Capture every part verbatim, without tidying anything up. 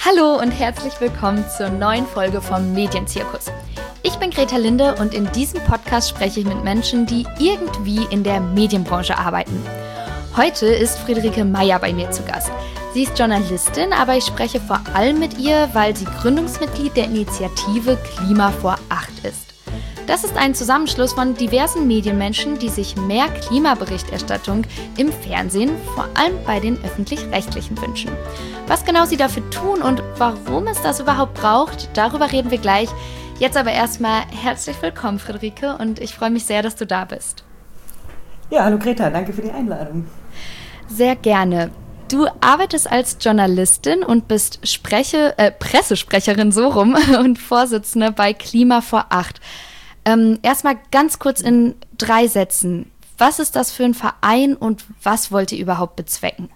Hallo und herzlich willkommen zur neuen Folge vom Medienzirkus. Ich bin Greta Linde und in diesem Podcast spreche ich mit Menschen, die irgendwie in der Medienbranche arbeiten. Heute ist Friederike Meyer bei mir zu Gast. Sie ist Journalistin, aber ich spreche vor allem mit ihr, weil sie Gründungsmitglied der Initiative Klima vor acht ist. Das ist ein Zusammenschluss von diversen Medienmenschen, die sich mehr Klimaberichterstattung im Fernsehen, vor allem bei den Öffentlich-Rechtlichen, wünschen. Was genau sie dafür tun und warum es das überhaupt braucht, darüber reden wir gleich. Jetzt aber erstmal herzlich willkommen, Friederike, und ich freue mich sehr, dass du da bist. Ja, hallo Greta, danke für die Einladung. Sehr gerne. Du arbeitest als Journalistin und bist Spreche, äh, Pressesprecherin so rum und Vorsitzende bei Klima vor acht. Ähm, erstmal ganz kurz in drei Sätzen. Was ist das für ein Verein und was wollt ihr überhaupt bezwecken?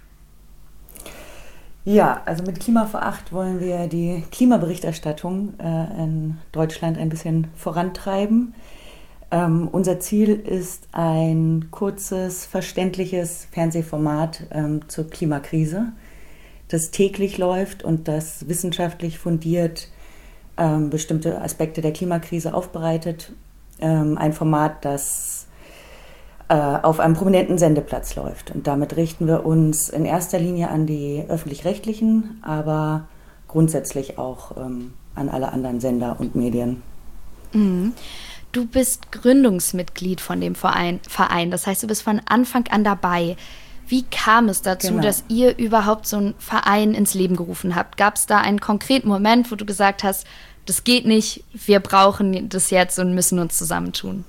Ja, also mit Klima vor acht wollen wir die Klimaberichterstattung äh, in Deutschland ein bisschen vorantreiben. Ähm, unser Ziel ist ein kurzes, verständliches Fernsehformat ähm, zur Klimakrise, das täglich läuft und das wissenschaftlich fundiert ähm, bestimmte Aspekte der Klimakrise aufbereitet. Ähm, ein Format, das äh, auf einem prominenten Sendeplatz läuft. Und damit richten wir uns in erster Linie an die Öffentlich-Rechtlichen, aber grundsätzlich auch ähm, an alle anderen Sender und Medien. Mhm. Du bist Gründungsmitglied von dem Verein, Verein, das heißt, du bist von Anfang an dabei. Wie kam es dazu, Genau. dass ihr überhaupt so einen Verein ins Leben gerufen habt? Gab es da einen konkreten Moment, wo du gesagt hast, das geht nicht, wir brauchen das jetzt und müssen uns zusammentun?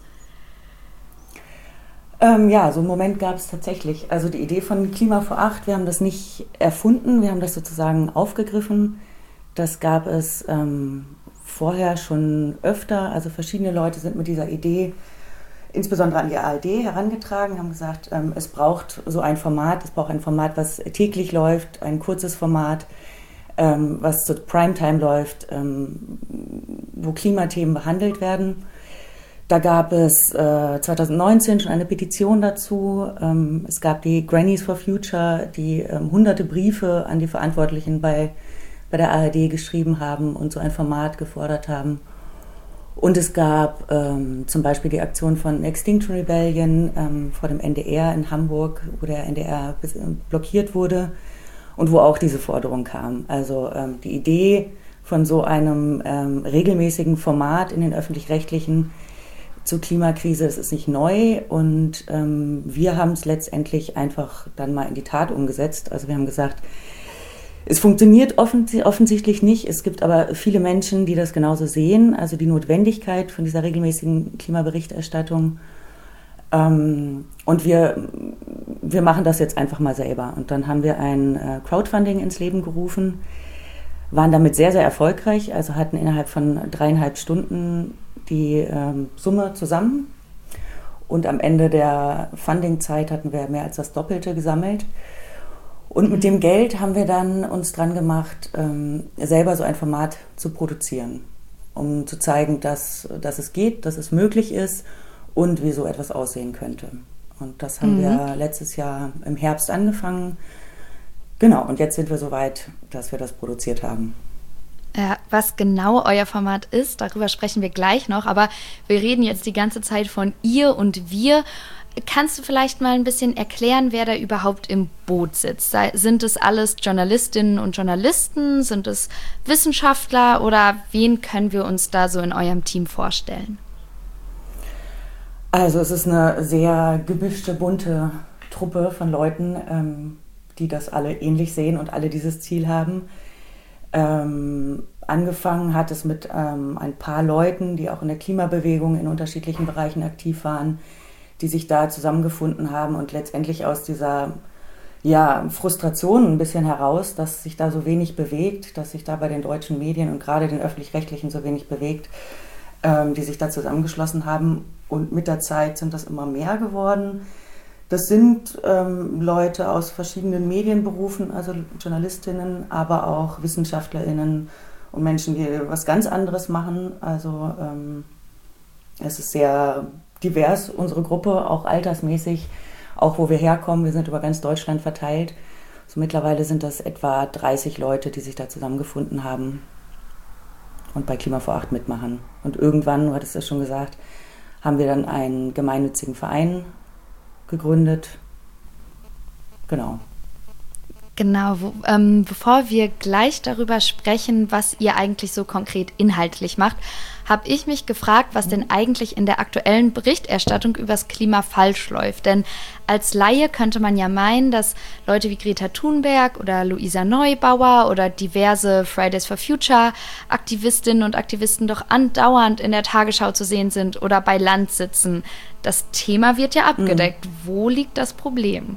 Ähm, ja, so einen Moment gab es tatsächlich. Also die Idee von Klima vor acht, wir haben das nicht erfunden, wir haben das sozusagen aufgegriffen. Das gab es ähm, vorher schon öfter, also verschiedene Leute sind mit dieser Idee insbesondere an die A R D herangetragen, haben gesagt, ähm, es braucht so ein Format, es braucht ein Format, was täglich läuft, ein kurzes Format, ähm, was zur Primetime läuft, ähm, wo Klimathemen behandelt werden. Da gab es äh, zwanzig neunzehn schon eine Petition dazu. Ähm, es gab die Grannies for Future, die ähm, hunderte Briefe an die Verantwortlichen bei bei der A R D geschrieben haben und so ein Format gefordert haben. Und es gab ähm, zum Beispiel die Aktion von Extinction Rebellion ähm, vor dem N D R in Hamburg, wo der N D R bis, äh, blockiert wurde und wo auch diese Forderung kam. Also ähm, die Idee von so einem ähm, regelmäßigen Format in den Öffentlich-Rechtlichen zur Klimakrise, das ist nicht neu und ähm, wir haben es letztendlich einfach dann mal in die Tat umgesetzt. Also wir haben gesagt, es funktioniert offens- offensichtlich nicht. Es gibt aber viele Menschen, die das genauso sehen, also die Notwendigkeit von dieser regelmäßigen Klimaberichterstattung. Ähm, und wir, wir machen das jetzt einfach mal selber. Und dann haben wir ein äh, Crowdfunding ins Leben gerufen, waren damit sehr, sehr erfolgreich, also hatten innerhalb von dreieinhalb Stunden die ähm, Summe zusammen. Und am Ende der Fundingzeit hatten wir mehr als das Doppelte gesammelt. Und mit dem Geld haben wir dann uns dran gemacht, ähm, selber so ein Format zu produzieren, um zu zeigen, dass, dass es geht, dass es möglich ist und wie so etwas aussehen könnte. Und das haben mhm. wir letztes Jahr im Herbst angefangen. Genau, und jetzt sind wir so weit, dass wir das produziert haben. Ja, was genau euer Format ist, darüber sprechen wir gleich noch, aber wir reden jetzt die ganze Zeit von ihr und wir. Kannst du vielleicht mal ein bisschen erklären, wer da überhaupt im Boot sitzt? Sind es alles Journalistinnen und Journalisten? Sind es Wissenschaftler? Oder wen können wir uns da so in eurem Team vorstellen? Also es ist eine sehr gemischte, bunte Truppe von Leuten, ähm, die das alle ähnlich sehen und alle dieses Ziel haben. Ähm, angefangen hat es mit ähm, ein paar Leuten, die auch in der Klimabewegung in unterschiedlichen Bereichen aktiv waren, die sich da zusammengefunden haben und letztendlich aus dieser ja, Frustration ein bisschen heraus, dass sich da so wenig bewegt, dass sich da bei den deutschen Medien und gerade den Öffentlich-Rechtlichen so wenig bewegt, ähm, die sich da zusammengeschlossen haben. Und mit der Zeit sind das immer mehr geworden. Das sind ähm, Leute aus verschiedenen Medienberufen, also Journalistinnen, aber auch WissenschaftlerInnen und Menschen, die was ganz anderes machen. Also ähm, es ist sehr divers, unsere Gruppe, auch altersmäßig, auch wo wir herkommen. Wir sind über ganz Deutschland verteilt, So mittlerweile sind das etwa dreißig Leute, die sich da zusammengefunden haben und bei Klima vor acht mitmachen. Und irgendwann, du hattest das schon gesagt, haben wir dann einen gemeinnützigen Verein gegründet. Genau. Genau, wo, ähm, bevor wir gleich darüber sprechen, was ihr eigentlich so konkret inhaltlich macht, habe ich mich gefragt, was denn eigentlich in der aktuellen Berichterstattung übers Klima falsch läuft. Denn als Laie könnte man ja meinen, dass Leute wie Greta Thunberg oder Luisa Neubauer oder diverse Fridays for Future Aktivistinnen und Aktivisten doch andauernd in der Tagesschau zu sehen sind oder bei Land sitzen. Das Thema wird ja abgedeckt. Mhm. Wo liegt das Problem?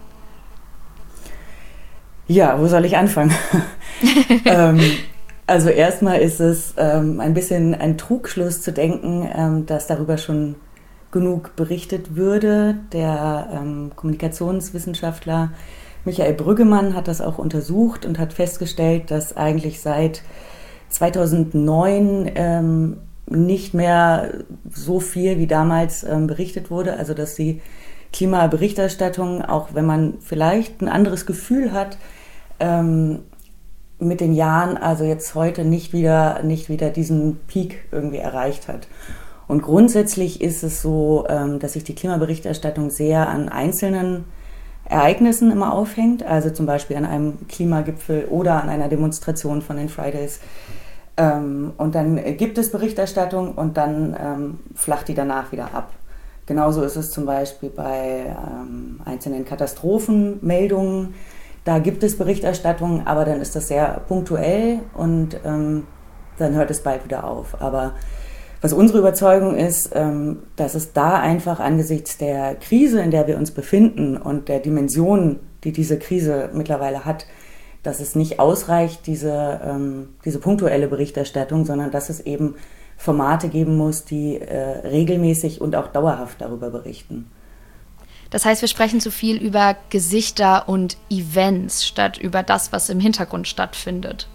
Ja, wo soll ich anfangen? ähm, also erstmal ist es ähm, ein bisschen ein Trugschluss zu denken, ähm, dass darüber schon genug berichtet würde. Der ähm, Kommunikationswissenschaftler Michael Brüggemann hat das auch untersucht und hat festgestellt, dass eigentlich seit zweitausendneun ähm, nicht mehr so viel wie damals ähm, berichtet wurde. Also dass die Klimaberichterstattung, auch wenn man vielleicht ein anderes Gefühl hat, ähm, mit den Jahren, also jetzt heute nicht wieder, nicht wieder diesen Peak irgendwie erreicht hat. Und grundsätzlich ist es so, ähm, dass sich die Klimaberichterstattung sehr an einzelnen Ereignissen immer aufhängt, also zum Beispiel an einem Klimagipfel oder an einer Demonstration von den Fridays. Ähm, und dann gibt es Berichterstattung und dann ähm, flacht die danach wieder ab. Genauso ist es zum Beispiel bei ähm, einzelnen Katastrophenmeldungen. Da gibt es Berichterstattung, aber dann ist das sehr punktuell und ähm, dann hört es bald wieder auf. Aber was unsere Überzeugung ist, ähm, dass es da einfach angesichts der Krise, in der wir uns befinden und der Dimension, die diese Krise mittlerweile hat, dass es nicht ausreicht, diese, ähm, diese punktuelle Berichterstattung, sondern dass es eben Formate geben muss, die äh, regelmäßig und auch dauerhaft darüber berichten. Das heißt, wir sprechen zu viel über Gesichter und Events statt über das, was im Hintergrund stattfindet.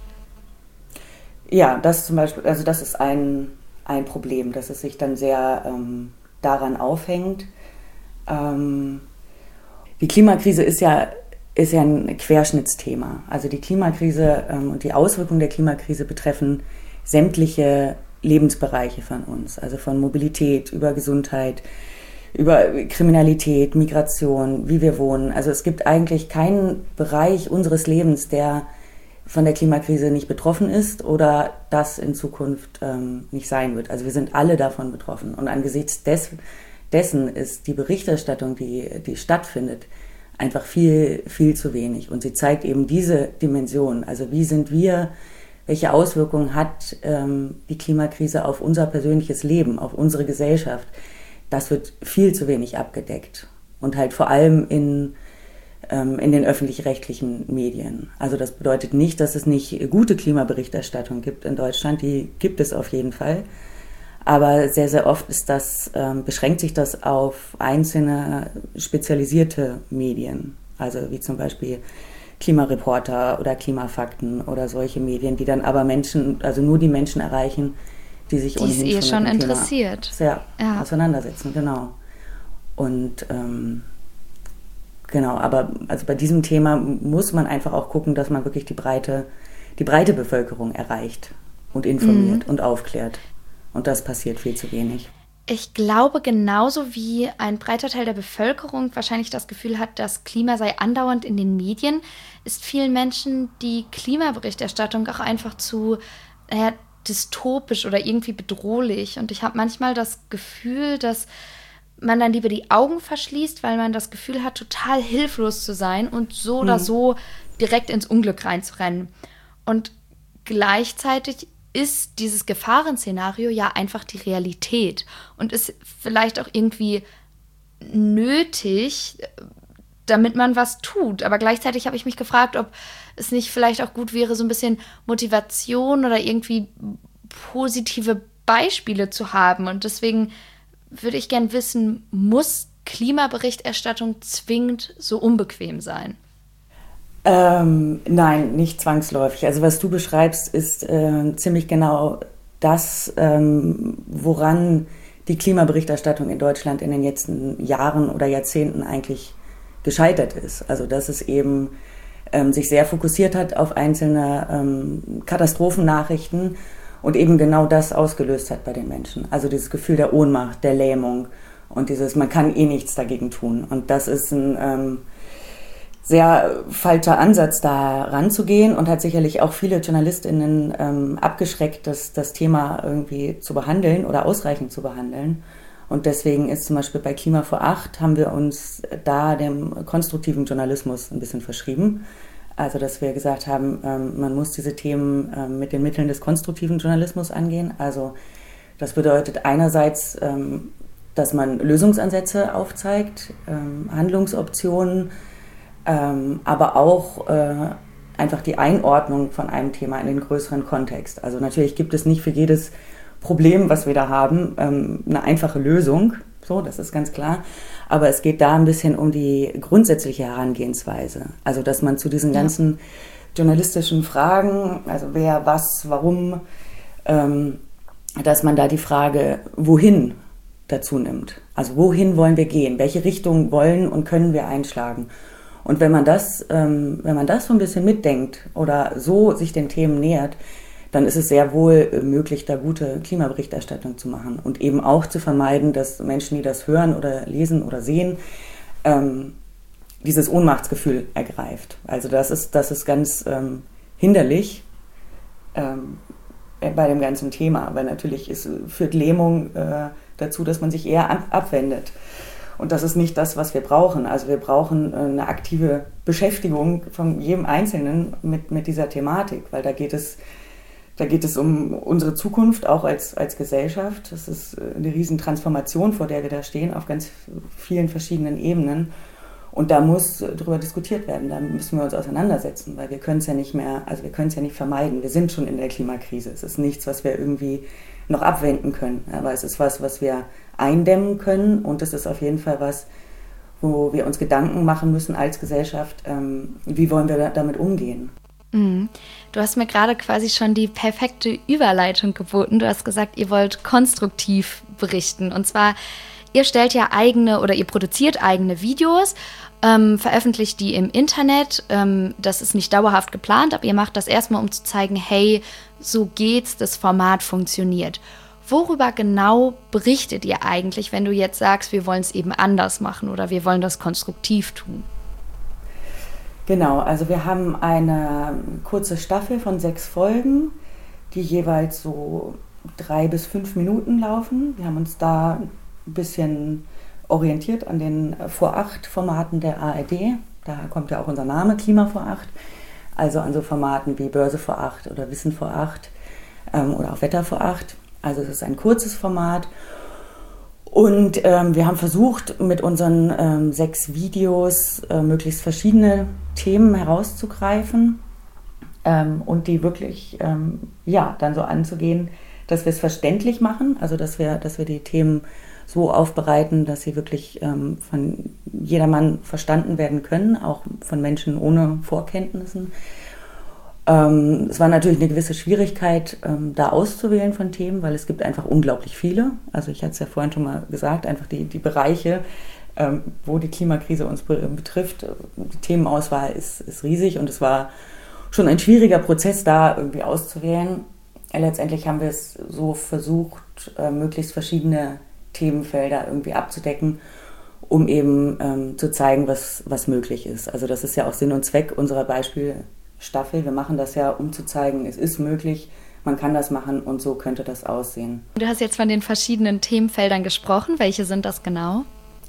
Ja, das zum Beispiel, also das ist ein, ein Problem, dass es sich dann sehr ähm, daran aufhängt. Ähm, die Klimakrise ist ja, ist ja ein Querschnittsthema. Also die Klimakrise ähm, und die Auswirkungen der Klimakrise betreffen sämtliche Lebensbereiche von uns, also von Mobilität über Gesundheit, über Kriminalität, Migration, wie wir wohnen. Also es gibt eigentlich keinen Bereich unseres Lebens, der von der Klimakrise nicht betroffen ist oder das in Zukunft ähm, nicht sein wird. Also wir sind alle davon betroffen. Und angesichts des, dessen ist die Berichterstattung, die, die stattfindet, einfach viel, viel zu wenig. Und sie zeigt eben diese Dimension. Also wie sind wir, welche Auswirkungen hat ähm, die Klimakrise auf unser persönliches Leben, auf unsere Gesellschaft? Das wird viel zu wenig abgedeckt und halt vor allem in, ähm, in den öffentlich-rechtlichen Medien. Also das bedeutet nicht, dass es nicht gute Klimaberichterstattung gibt in Deutschland, die gibt es auf jeden Fall. Aber sehr, sehr oft ist das, ähm, beschränkt sich das auf einzelne spezialisierte Medien, also wie zum Beispiel Klimareporter oder Klimafakten oder solche Medien, die dann aber Menschen, also nur die Menschen erreichen, die sich die ohnehin eh schon, schon mit dem interessiert. Thema sehr ja. auseinandersetzen, genau. Und ähm, genau, aber also bei diesem Thema muss man einfach auch gucken, dass man wirklich die breite, die breite Bevölkerung erreicht und informiert mhm. und aufklärt. Und das passiert viel zu wenig. Ich glaube, genauso wie ein breiter Teil der Bevölkerung wahrscheinlich das Gefühl hat, das Klima sei andauernd in den Medien, ist vielen Menschen die Klimaberichterstattung auch einfach zu, naja, dystopisch oder irgendwie bedrohlich. Und ich habe manchmal das Gefühl, dass man dann lieber die Augen verschließt, weil man das Gefühl hat, total hilflos zu sein und so mhm. oder so direkt ins Unglück reinzurennen. Und gleichzeitig ist dieses Gefahrenszenario ja einfach die Realität und ist vielleicht auch irgendwie nötig, damit man was tut. Aber gleichzeitig habe ich mich gefragt, ob es nicht vielleicht auch gut wäre, so ein bisschen Motivation oder irgendwie positive Beispiele zu haben. Und deswegen würde ich gern wissen, muss Klimaberichterstattung zwingend so unbequem sein? Ähm, nein, nicht zwangsläufig. Also was du beschreibst, ist äh, ziemlich genau das, ähm, woran die Klimaberichterstattung in Deutschland in den letzten Jahren oder Jahrzehnten eigentlich gescheitert ist. Also dass es eben ähm, sich sehr fokussiert hat auf einzelne ähm, Katastrophennachrichten und eben genau das ausgelöst hat bei den Menschen. Also dieses Gefühl der Ohnmacht, der Lähmung und dieses, man kann eh nichts dagegen tun. Und das ist ein ähm, sehr falscher Ansatz, da ranzugehen und hat sicherlich auch viele JournalistInnen ähm, abgeschreckt, das, das Thema irgendwie zu behandeln oder ausreichend zu behandeln. Und deswegen ist zum Beispiel bei Klima vor acht haben wir uns da dem konstruktiven Journalismus ein bisschen verschrieben. Also dass wir gesagt haben, ähm, man muss diese Themen ähm, mit den Mitteln des konstruktiven Journalismus angehen. Also das bedeutet einerseits, ähm, dass man Lösungsansätze aufzeigt, ähm, Handlungsoptionen, ähm, aber auch äh, einfach die Einordnung von einem Thema in den größeren Kontext. Also natürlich gibt es nicht für jedes Problem, was wir da haben, ähm, eine einfache Lösung, so, das ist ganz klar. Aber es geht da ein bisschen um die grundsätzliche Herangehensweise. Also dass man zu diesen ganzen ja. journalistischen Fragen, also wer, was, warum, ähm, dass man da die Frage, wohin dazu nimmt. Also wohin wollen wir gehen? Welche Richtung wollen und können wir einschlagen? Und wenn man das, ähm, wenn man das so ein bisschen mitdenkt oder so sich den Themen nähert, dann ist es sehr wohl möglich, da gute Klimaberichterstattung zu machen und eben auch zu vermeiden, dass Menschen, die das hören oder lesen oder sehen, ähm, dieses Ohnmachtsgefühl ergreift. Also das ist, das ist ganz ähm, hinderlich ähm, bei dem ganzen Thema, weil natürlich ist, führt Lähmung äh, dazu, dass man sich eher ab, abwendet. Und das ist nicht das, was wir brauchen. Also wir brauchen eine aktive Beschäftigung von jedem Einzelnen mit, mit dieser Thematik, weil da geht es Da geht es um unsere Zukunft, auch als, als Gesellschaft. Das ist eine riesen Transformation, vor der wir da stehen, auf ganz vielen verschiedenen Ebenen. Und da muss drüber diskutiert werden, da müssen wir uns auseinandersetzen, weil wir können es ja nicht mehr, also wir können es ja nicht vermeiden. Wir sind schon in der Klimakrise. Es ist nichts, was wir irgendwie noch abwenden können. Aber es ist was, was wir eindämmen können. Und es ist auf jeden Fall was, wo wir uns Gedanken machen müssen als Gesellschaft, ähm, wie wollen wir damit umgehen. Du hast mir gerade quasi schon die perfekte Überleitung geboten. Du hast gesagt, ihr wollt konstruktiv berichten. Und zwar, ihr stellt ja eigene oder ihr produziert eigene Videos, ähm, veröffentlicht die im Internet. Ähm, das ist nicht dauerhaft geplant, aber ihr macht das erstmal, um zu zeigen, hey, so geht's, das Format funktioniert. Worüber genau berichtet ihr eigentlich, wenn du jetzt sagst, wir wollen es eben anders machen oder wir wollen das konstruktiv tun? Genau, also wir haben eine kurze Staffel von sechs Folgen, die jeweils so drei bis fünf Minuten laufen. Wir haben uns da ein bisschen orientiert an den Vor acht Formaten der A R D. Daher kommt ja auch unser Name, Klima vor acht. Also an so Formaten wie Börse vor acht oder Wissen vor acht ähm, oder auch Wetter vor acht. Also es ist ein kurzes Format. Und ähm, wir haben versucht, mit unseren ähm, sechs Videos äh, möglichst verschiedene Themen herauszugreifen ähm, und die wirklich ähm, ja, dann so anzugehen, dass wir es verständlich machen, also dass wir, dass wir die Themen so aufbereiten, dass sie wirklich ähm, von jedermann verstanden werden können, auch von Menschen ohne Vorkenntnissen. Ähm, es war natürlich eine gewisse Schwierigkeit, ähm, da auszuwählen von Themen, weil es gibt einfach unglaublich viele. Also ich hatte es ja vorhin schon mal gesagt, einfach die, die Bereiche, ähm, wo die Klimakrise uns be- betrifft. Die Themenauswahl ist, ist riesig und es war schon ein schwieriger Prozess, da irgendwie auszuwählen. Letztendlich haben wir es so versucht, äh, möglichst verschiedene Themenfelder irgendwie abzudecken, um eben ähm, zu zeigen, was, was möglich ist. Also das ist ja auch Sinn und Zweck unserer Beispielstaffel. Wir machen das ja, um zu zeigen, es ist möglich, man kann das machen und so könnte das aussehen. Du hast jetzt von den verschiedenen Themenfeldern gesprochen. Welche sind das genau?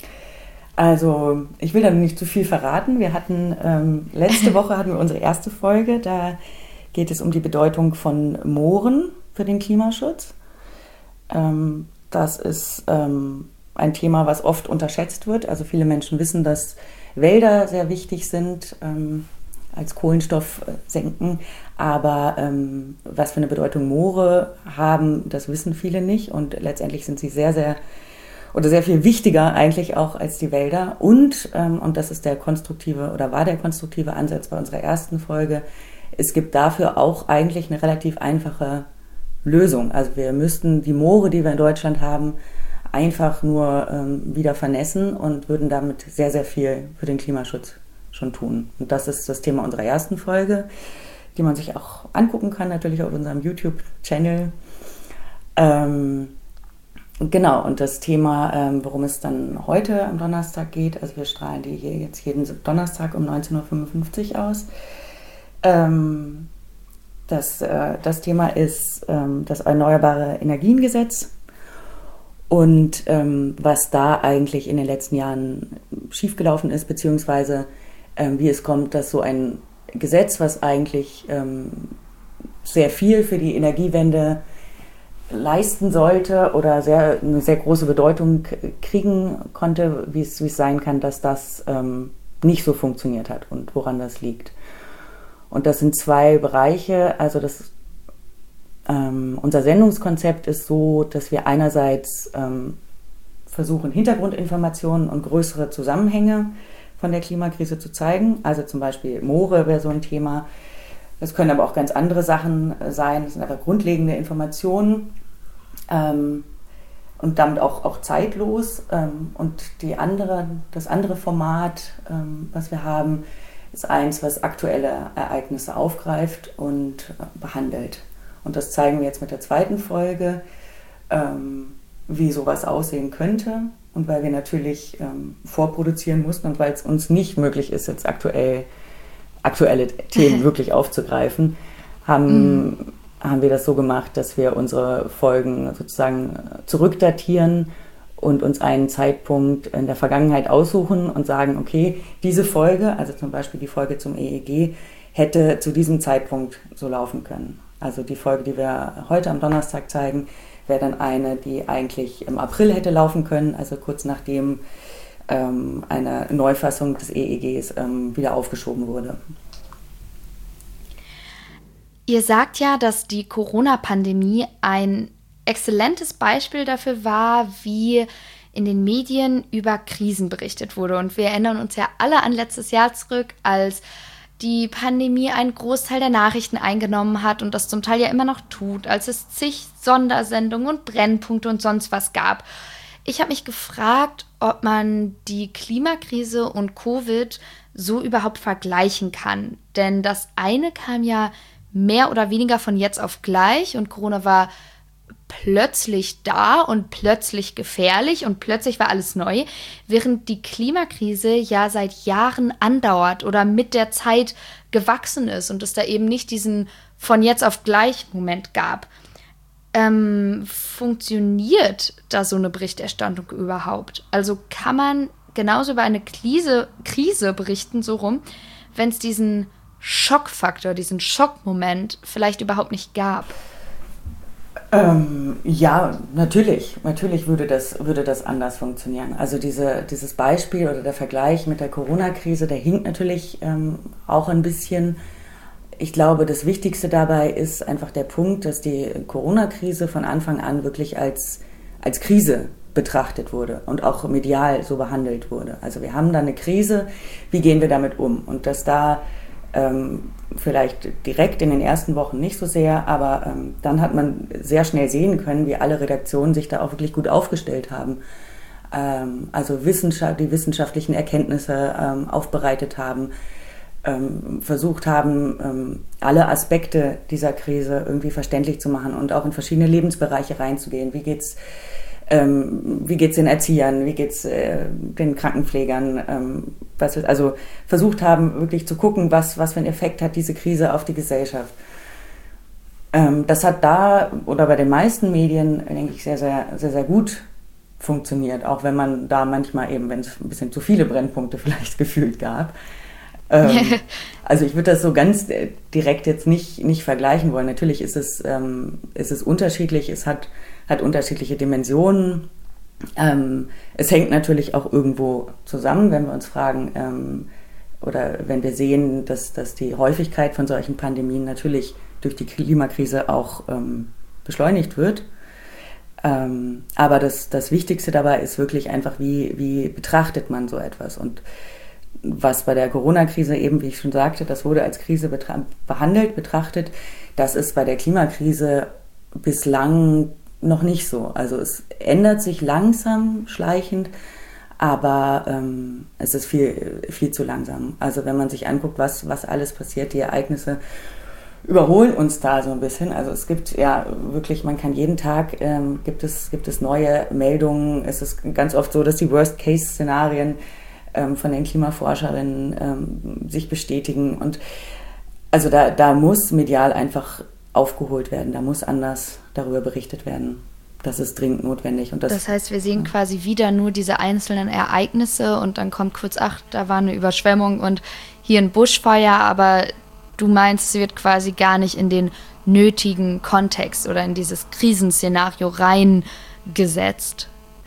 Also ich will da nicht zu viel verraten. Wir hatten, ähm, letzte Woche hatten wir unsere erste Folge, da geht es um die Bedeutung von Mooren für den Klimaschutz. Ähm, das ist ähm, ein Thema, was oft unterschätzt wird. Also viele Menschen wissen, dass Wälder sehr wichtig sind, ähm, als Kohlenstoff senken. Aber ähm, was für eine Bedeutung Moore haben, das wissen viele nicht. Und letztendlich sind sie sehr, sehr oder sehr viel wichtiger eigentlich auch als die Wälder. Und, ähm, und das ist der konstruktive oder war der konstruktive Ansatz bei unserer ersten Folge, es gibt dafür auch eigentlich eine relativ einfache Lösung. Also wir müssten die Moore, die wir in Deutschland haben, einfach nur ähm, wieder vernässen und würden damit sehr, sehr viel für den Klimaschutz schon tun. Und das ist das Thema unserer ersten Folge, die man sich auch angucken kann, natürlich auf unserem YouTube-Channel. Ähm, genau, und das Thema, ähm, worum es dann heute am Donnerstag geht, also wir strahlen die hier jetzt jeden Donnerstag um neunzehn Uhr fünfundfünfzig aus. Ähm, das, äh, das Thema ist ähm, das Erneuerbare Energiengesetz und ähm, was da eigentlich in den letzten Jahren schiefgelaufen ist, beziehungsweise ähm, wie es kommt, dass so ein Gesetz, was eigentlich ähm, sehr viel für die Energiewende leisten sollte oder sehr, eine sehr große Bedeutung kriegen konnte, wie es, wie es sein kann, dass das ähm, nicht so funktioniert hat und woran das liegt. Und das sind zwei Bereiche. Also das, ähm, unser Sendungskonzept ist so, dass wir einerseits ähm, versuchen, Hintergrundinformationen und größere Zusammenhänge von der Klimakrise zu zeigen. Also zum Beispiel Moore wäre so ein Thema. Das können aber auch ganz andere Sachen sein. Das sind aber grundlegende Informationen ähm, und damit auch, auch zeitlos. Ähm, und die andere, das andere Format, ähm, was wir haben, ist eins, was aktuelle Ereignisse aufgreift und äh, behandelt. Und das zeigen wir jetzt mit der zweiten Folge, ähm, wie sowas aussehen könnte. Und weil wir natürlich ähm, vorproduzieren mussten und weil es uns nicht möglich ist, jetzt aktuell aktuelle Themen wirklich aufzugreifen, haben, mm. haben wir das so gemacht, dass wir unsere Folgen sozusagen zurückdatieren und uns einen Zeitpunkt in der Vergangenheit aussuchen und sagen, okay, diese Folge, also zum Beispiel die Folge zum E E G, hätte zu diesem Zeitpunkt so laufen können. Also die Folge, die wir heute am Donnerstag zeigen, wäre dann eine, die eigentlich im April hätte laufen können, also kurz nachdem ähm, eine Neufassung des E E Gs ähm, wieder aufgeschoben wurde. Ihr sagt ja, dass die Corona-Pandemie ein exzellentes Beispiel dafür war, wie in den Medien über Krisen berichtet wurde. Und wir erinnern uns ja alle an letztes Jahr zurück, als die Pandemie einen Großteil der Nachrichten eingenommen hat und das zum Teil ja immer noch tut, als es zig Sondersendungen und Brennpunkte und sonst was gab. Ich habe mich gefragt, ob man die Klimakrise und Covid so überhaupt vergleichen kann. Denn das eine kam ja mehr oder weniger von jetzt auf gleich und Corona war plötzlich da und plötzlich gefährlich und plötzlich war alles neu, während die Klimakrise ja seit Jahren andauert oder mit der Zeit gewachsen ist und es da eben nicht diesen von jetzt auf gleich Moment gab. Ähm, funktioniert da so eine Berichterstattung überhaupt? Also kann man genauso über eine Krise, Krise berichten, so rum, wenn es diesen Schockfaktor, diesen Schockmoment vielleicht überhaupt nicht gab? Ähm, ja, natürlich. Natürlich würde das, würde das anders funktionieren. Also diese, dieses Beispiel oder der Vergleich mit der Corona-Krise, der hinkt natürlich ähm, auch ein bisschen. Ich glaube, das Wichtigste dabei ist einfach der Punkt, dass die Corona-Krise von Anfang an wirklich als, als Krise betrachtet wurde und auch medial so behandelt wurde. Also wir haben da eine Krise, wie gehen wir damit um? Und dass da ähm, vielleicht direkt in den ersten Wochen nicht so sehr, aber ähm, dann hat man sehr schnell sehen können, wie alle Redaktionen sich da auch wirklich gut aufgestellt haben. Ähm, also Wissenschaft, die wissenschaftlichen Erkenntnisse ähm, aufbereitet haben, ähm, versucht haben, ähm, alle Aspekte dieser Krise irgendwie verständlich zu machen und auch in verschiedene Lebensbereiche reinzugehen. Wie geht's Ähm, wie geht's den Erziehern, wie geht's äh, den Krankenpflegern, ähm, was wir, also versucht haben, wirklich zu gucken, was, was für einen Effekt hat diese Krise auf die Gesellschaft. Ähm, das hat da, oder bei den meisten Medien, denke ich, sehr, sehr, sehr, sehr gut funktioniert, auch wenn man da manchmal eben, wenn es ein bisschen zu viele Brennpunkte vielleicht gefühlt gab. Ähm, also ich würde das so ganz direkt jetzt nicht, nicht vergleichen wollen. Natürlich ist es, ähm, ist es unterschiedlich, es hat, hat unterschiedliche Dimensionen. Ähm, es hängt natürlich auch irgendwo zusammen, wenn wir uns fragen ähm, oder wenn wir sehen, dass, dass die Häufigkeit von solchen Pandemien natürlich durch die Klimakrise auch ähm, beschleunigt wird. Ähm, aber das, das Wichtigste dabei ist wirklich einfach, wie, wie betrachtet man so etwas. Und was bei der Corona-Krise eben, wie ich schon sagte, das wurde als Krise betra- behandelt, betrachtet. Das ist bei der Klimakrise bislang noch nicht so. Also es ändert sich langsam, schleichend, Aber ähm, es ist viel, viel zu langsam. Also wenn man sich anguckt, was, was alles passiert, die Ereignisse überholen uns da so ein bisschen. Also es gibt ja wirklich, man kann jeden Tag, ähm, gibt es, gibt es neue Meldungen. Es ist ganz oft so, dass die Worst-Case-Szenarien ähm, von den Klimaforscherinnen ähm, sich bestätigen. Und also da, da muss medial einfach aufgeholt werden. Da muss anders darüber berichtet werden. Das ist dringend notwendig. Und das, das heißt, wir sehen quasi wieder nur diese einzelnen Ereignisse und dann kommt kurz, ach, da war eine Überschwemmung und hier ein Buschfeuer, aber du meinst, es wird quasi gar nicht in den nötigen Kontext oder in dieses Krisenszenario reingesetzt.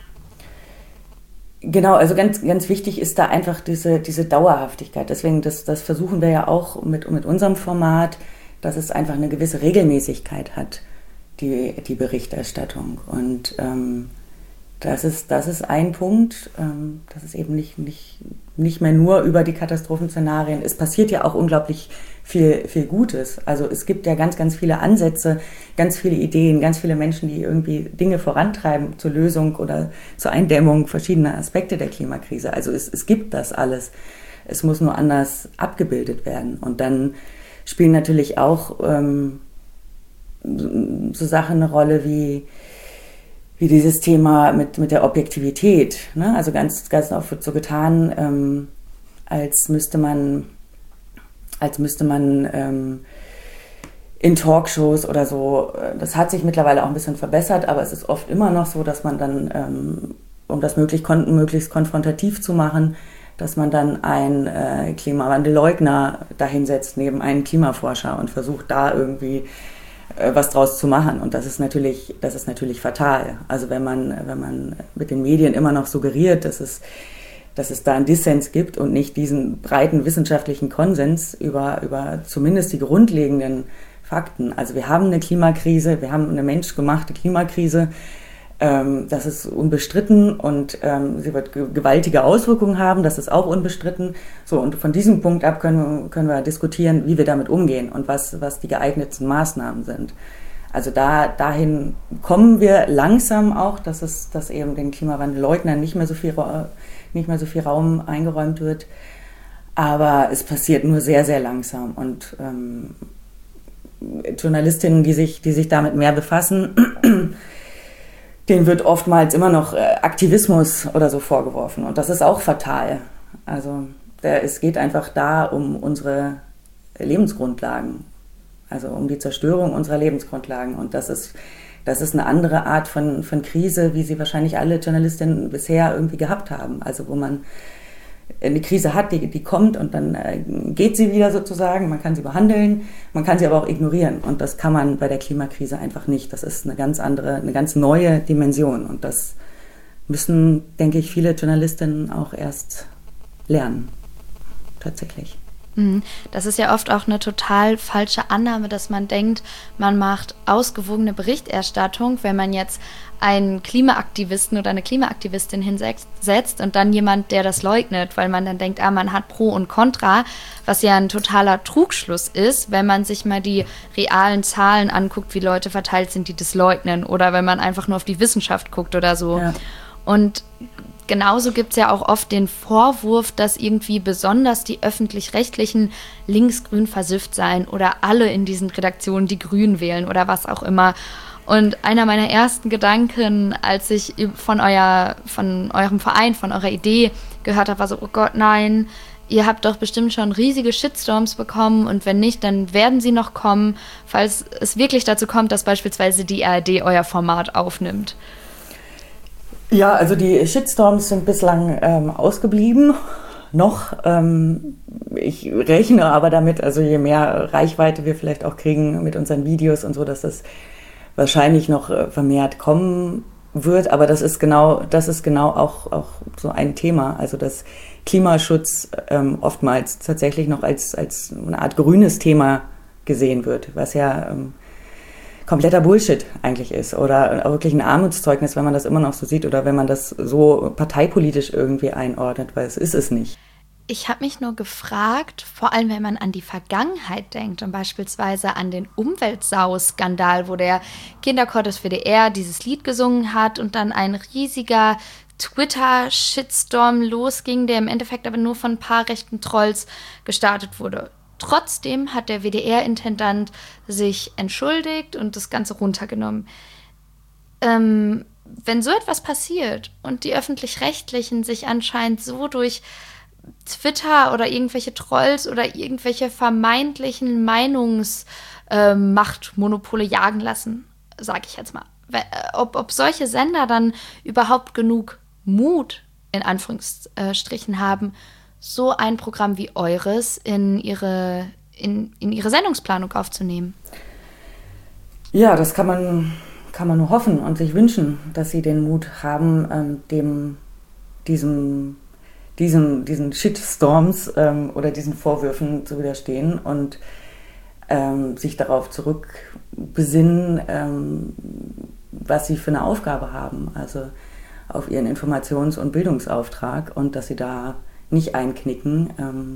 Genau, also ganz, ganz wichtig ist da einfach diese, diese Dauerhaftigkeit. Deswegen, das, das versuchen wir ja auch mit, mit unserem Format, dass es einfach eine gewisse Regelmäßigkeit hat. Die, die Berichterstattung. Und ähm, das, ist, das ist ein Punkt, ähm, dass es eben nicht, nicht, nicht mehr nur über die Katastrophenszenarien, es passiert ja auch unglaublich viel, viel Gutes. Also es gibt ja ganz, ganz viele Ansätze, ganz viele Ideen, ganz viele Menschen, die irgendwie Dinge vorantreiben zur Lösung oder zur Eindämmung verschiedener Aspekte der Klimakrise. Also es, es gibt das alles. Es muss nur anders abgebildet werden. Und dann spielen natürlich auch ähm, so Sachen eine Rolle wie, wie dieses Thema mit, mit der Objektivität. Ne? Also ganz, ganz oft wird so getan, ähm, als müsste man, als müsste man ähm, in Talkshows oder so, das hat sich mittlerweile auch ein bisschen verbessert, aber es ist oft immer noch so, dass man dann, ähm, um das möglichst, kon- möglichst konfrontativ zu machen, dass man dann einen äh, Klimawandelleugner dahinsetzt neben einen Klimaforscher und versucht da irgendwie was draus zu machen. Und das ist natürlich, das ist natürlich fatal. Also wenn man, wenn man mit den Medien immer noch suggeriert, dass es, dass es da einen Dissens gibt und nicht diesen breiten wissenschaftlichen Konsens über, über zumindest die grundlegenden Fakten. Also wir haben eine Klimakrise, wir haben eine menschgemachte Klimakrise. Ähm, das ist unbestritten und ähm, sie wird ge- gewaltige Auswirkungen haben, das ist auch unbestritten. So, und von diesem Punkt ab können wir, können wir diskutieren, wie wir damit umgehen und was, was die geeignetsten Maßnahmen sind. Also da, dahin kommen wir langsam auch, dass es, dass eben den Klimawandelleugnern nicht mehr so viel, nicht mehr so viel Raum eingeräumt wird. Aber es passiert nur sehr, sehr langsam. Und ähm, Journalistinnen, die sich, die sich damit mehr befassen, denen wird oftmals immer noch Aktivismus oder so vorgeworfen. Und das ist auch fatal. Also der, es geht einfach da um unsere Lebensgrundlagen. Also um die Zerstörung unserer Lebensgrundlagen. Und das ist, das ist eine andere Art von, von Krise, wie sie wahrscheinlich alle Journalistinnen bisher irgendwie gehabt haben. Also wo man eine Krise hat, die, die kommt und dann äh, geht sie wieder sozusagen. Man kann sie behandeln, man kann sie aber auch ignorieren. Und das kann man bei der Klimakrise einfach nicht. Das ist eine ganz andere, eine ganz neue Dimension. Und das müssen, denke ich, viele Journalistinnen auch erst lernen. Tatsächlich. Das ist ja oft auch eine total falsche Annahme, dass man denkt, man macht ausgewogene Berichterstattung, wenn man jetzt einen Klimaaktivisten oder eine Klimaaktivistin hinsetzt und dann jemand, der das leugnet, weil man dann denkt, ah, man hat Pro und Contra, was ja ein totaler Trugschluss ist, wenn man sich mal die realen Zahlen anguckt, wie Leute verteilt sind, die das leugnen, oder wenn man einfach nur auf die Wissenschaft guckt oder so. Ja. Und genauso gibt es ja auch oft den Vorwurf, dass irgendwie besonders die Öffentlich-Rechtlichen linksgrün versifft seien oder alle in diesen Redaktionen die Grün wählen oder was auch immer. Und einer meiner ersten Gedanken, als ich von, euer, von eurem Verein, von eurer Idee gehört habe, war so, oh Gott, nein, ihr habt doch bestimmt schon riesige Shitstorms bekommen und wenn nicht, dann werden sie noch kommen, falls es wirklich dazu kommt, dass beispielsweise die A R D euer Format aufnimmt. Ja, also die Shitstorms sind bislang ähm, ausgeblieben, noch. Ähm, ich rechne aber damit, also je mehr Reichweite wir vielleicht auch kriegen mit unseren Videos und so, dass das wahrscheinlich noch äh, vermehrt kommen wird. Aber das ist genau, das ist genau auch, auch so ein Thema. Also dass Klimaschutz ähm, oftmals tatsächlich noch als, als eine Art grünes Thema gesehen wird, was ja ähm, kompletter Bullshit eigentlich ist oder wirklich ein Armutszeugnis, wenn man das immer noch so sieht oder wenn man das so parteipolitisch irgendwie einordnet, weil es ist es nicht. Ich habe mich nur gefragt, vor allem wenn man an die Vergangenheit denkt und beispielsweise an den Umweltsau-Skandal, wo der Kinderchor des W D R dieses Lied gesungen hat und dann ein riesiger Twitter-Shitstorm losging, der im Endeffekt aber nur von ein paar rechten Trolls gestartet wurde. Trotzdem hat der W D R-Intendant sich entschuldigt und das Ganze runtergenommen. Ähm, wenn so etwas passiert und die Öffentlich-Rechtlichen sich anscheinend so durch Twitter oder irgendwelche Trolls oder irgendwelche vermeintlichen Meinungsmachtmonopole äh, jagen lassen, sage ich jetzt mal, ob, ob solche Sender dann überhaupt genug Mut, in Anführungsstrichen, haben, so ein Programm wie eures in ihre, in, in ihre Sendungsplanung aufzunehmen? Ja, das kann man, kann man nur hoffen und sich wünschen, dass sie den Mut haben, ähm, dem, diesem, diesem, diesen Shitstorms ähm, oder diesen Vorwürfen zu widerstehen und ähm, sich darauf zurückbesinnen, ähm, was sie für eine Aufgabe haben, also auf ihren Informations- und Bildungsauftrag, und dass sie da nicht einknicken ähm,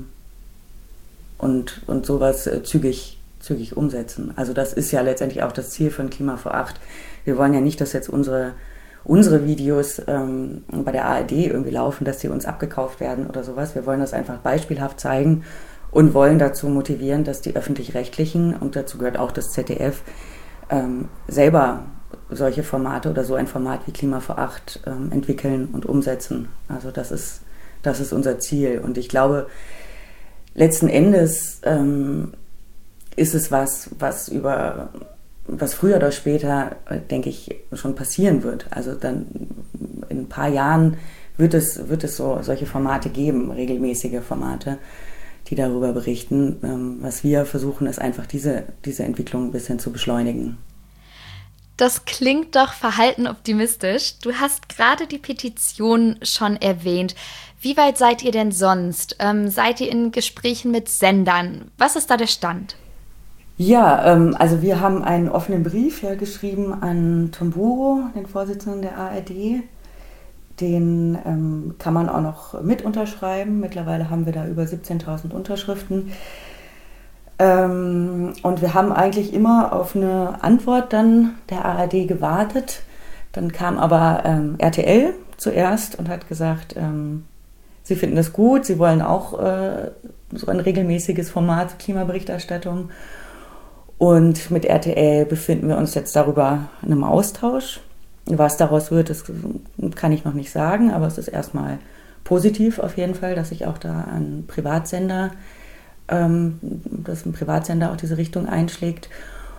und, und sowas äh, zügig, zügig umsetzen. Also das ist ja letztendlich auch das Ziel von Klima vor acht. Wir wollen ja nicht, dass jetzt unsere, unsere Videos ähm, bei der A R D irgendwie laufen, dass die uns abgekauft werden oder sowas. Wir wollen das einfach beispielhaft zeigen und wollen dazu motivieren, dass die Öffentlich-Rechtlichen, und dazu gehört auch das Z D F, ähm, selber solche Formate oder so ein Format wie Klima vor acht ähm, entwickeln und umsetzen. Also das ist, das ist unser Ziel. Und ich glaube, letzten Endes ähm, ist es was, was über, was früher oder später, äh, denke ich, schon passieren wird. Also dann in ein paar Jahren wird es, wird es so solche Formate geben, regelmäßige Formate, die darüber berichten. Ähm, was wir versuchen, ist einfach diese, diese Entwicklung ein bisschen zu beschleunigen. Das klingt doch verhalten optimistisch. Du hast gerade die Petition schon erwähnt. Wie weit seid ihr denn sonst? Ähm, seid ihr in Gesprächen mit Sendern? Was ist da der Stand? Ja, ähm, also wir haben einen offenen Brief ja, geschrieben an Tomburo, den Vorsitzenden der A R D. Den ähm, kann man auch noch mit unterschreiben. Mittlerweile haben wir da über siebzehntausend Unterschriften. Ähm, und wir haben eigentlich immer auf eine Antwort dann der A R D gewartet. Dann kam aber ähm, R T L zuerst und hat gesagt, ähm, sie finden das gut, sie wollen auch äh, so ein regelmäßiges Format zur Klimaberichterstattung. Und mit R T L befinden wir uns jetzt darüber in einem Austausch. Was daraus wird, das kann ich noch nicht sagen, aber es ist erstmal positiv auf jeden Fall, dass sich auch da ein Privatsender dass ein Privatsender auch diese Richtung einschlägt.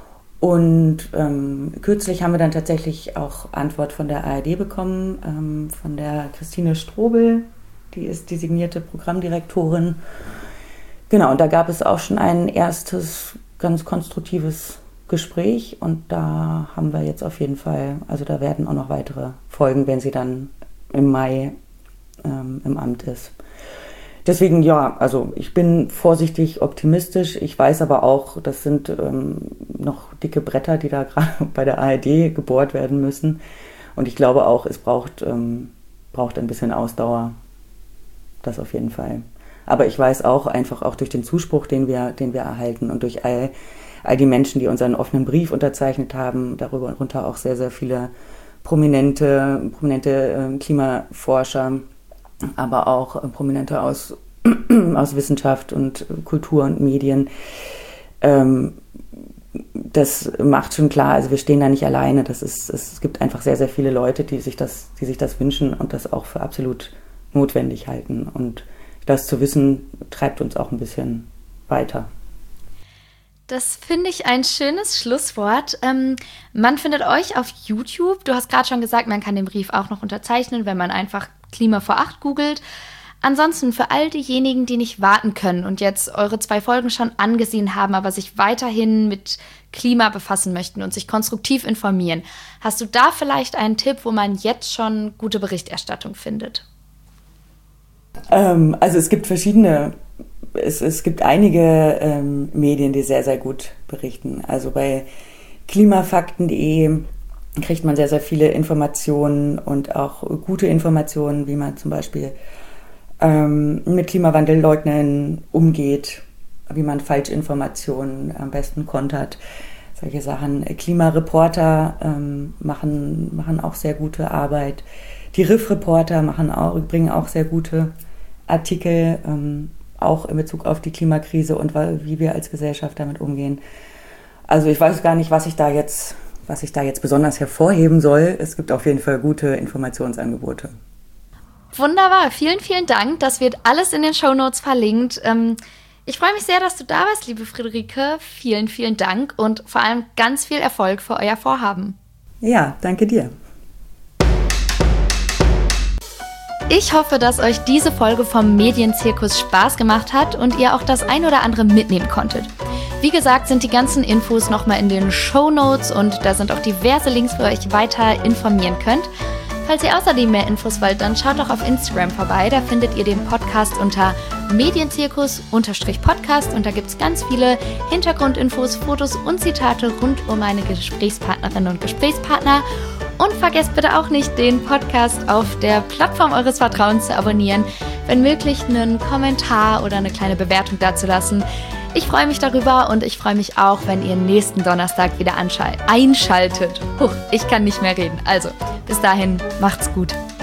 Und ähm, kürzlich haben wir dann tatsächlich auch Antwort von der A R D bekommen, ähm, von der Christine Strobel, die ist designierte Programmdirektorin. Genau, und da gab es auch schon ein erstes ganz konstruktives Gespräch, und da haben wir jetzt auf jeden Fall, also da werden auch noch weitere folgen, wenn sie dann im Mai ähm, im Amt ist. Deswegen ja, also ich bin vorsichtig optimistisch. Ich weiß aber auch, das sind ähm, noch dicke Bretter, die da gerade bei der A R D gebohrt werden müssen. Und ich glaube auch, es braucht, ähm, braucht ein bisschen Ausdauer. Das auf jeden Fall. Aber ich weiß auch einfach auch durch den Zuspruch, den wir, den wir erhalten und durch all, all die Menschen, die unseren offenen Brief unterzeichnet haben, darüber und runter auch sehr, sehr viele prominente, prominente äh, Klimaforscher, aber auch Prominente aus, aus Wissenschaft und Kultur und Medien. Ähm, das macht schon klar, also wir stehen da nicht alleine. Das ist, es gibt einfach sehr, sehr viele Leute, die sich das, die sich das wünschen und das auch für absolut notwendig halten. Und das zu wissen, treibt uns auch ein bisschen weiter. Das finde ich ein schönes Schlusswort. Ähm, man findet euch auf YouTube. Du hast gerade schon gesagt, man kann den Brief auch noch unterzeichnen, wenn man einfach Klima vor acht googelt. Ansonsten für all diejenigen, die nicht warten können und jetzt eure zwei Folgen schon angesehen haben, aber sich weiterhin mit Klima befassen möchten und sich konstruktiv informieren, hast du da vielleicht einen Tipp, wo man jetzt schon gute Berichterstattung findet? Ähm, also es gibt verschiedene, es, es gibt einige ähm, Medien, die sehr, sehr gut berichten. Also bei klimafakten punkt de kriegt man sehr, sehr viele Informationen und auch gute Informationen, wie man zum Beispiel ähm, mit Klimawandelleugnern umgeht, wie man Falschinformationen am besten kontert. Solche Sachen. Klimareporter ähm, machen, machen auch sehr gute Arbeit. Die Riff-Reporter machen auch, bringen auch sehr gute Artikel, ähm, auch in Bezug auf die Klimakrise und wie wir als Gesellschaft damit umgehen. Also ich weiß gar nicht, was ich da jetzt, was ich da jetzt besonders hervorheben soll. Es gibt auf jeden Fall gute Informationsangebote. Wunderbar, vielen, vielen Dank. Das wird alles in den Shownotes verlinkt. Ähm, ich freue mich sehr, dass du da warst, liebe Friederike. Vielen, vielen Dank und vor allem ganz viel Erfolg für euer Vorhaben. Ja, danke dir. Ich hoffe, dass euch diese Folge vom Medienzirkus Spaß gemacht hat und ihr auch das ein oder andere mitnehmen konntet. Wie gesagt, sind die ganzen Infos nochmal in den Shownotes und da sind auch diverse Links, wo ihr euch weiter informieren könnt. Falls ihr außerdem mehr Infos wollt, dann schaut doch auf Instagram vorbei. Da findet ihr den Podcast unter Medienzirkus-Podcast und da gibt es ganz viele Hintergrundinfos, Fotos und Zitate rund um meine Gesprächspartnerinnen und Gesprächspartner. Und vergesst bitte auch nicht, den Podcast auf der Plattform eures Vertrauens zu abonnieren, wenn möglich einen Kommentar oder eine kleine Bewertung dazulassen. Ich freue mich darüber und ich freue mich auch, wenn ihr nächsten Donnerstag wieder einschaltet. Huch, ich kann nicht mehr reden. Also, bis dahin, macht's gut.